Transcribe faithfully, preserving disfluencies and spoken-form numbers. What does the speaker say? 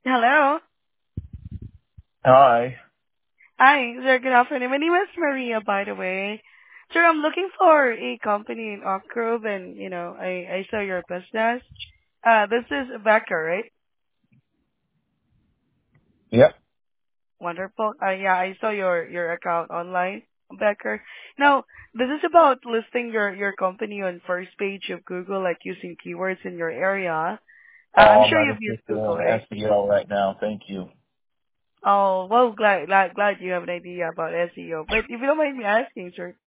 Hello. Hi. Hi, sir. Good afternoon. My name is Maria, by the way. Sir, I'm looking for a company in Oak Grove, and you know, I I saw your business. Uh, this is Becker, right? Yep. Wonderful. Uh, yeah, I saw your your account online, Becker. Now, this is about listing your your company on first page of Google, like using keywords in your area. Uh, I'm Oh, I'm sure not you've used interested Google, in right? S E O right now. Thank you. Oh, well, glad glad glad you have an idea about S E O. But if you don't mind me asking, sir,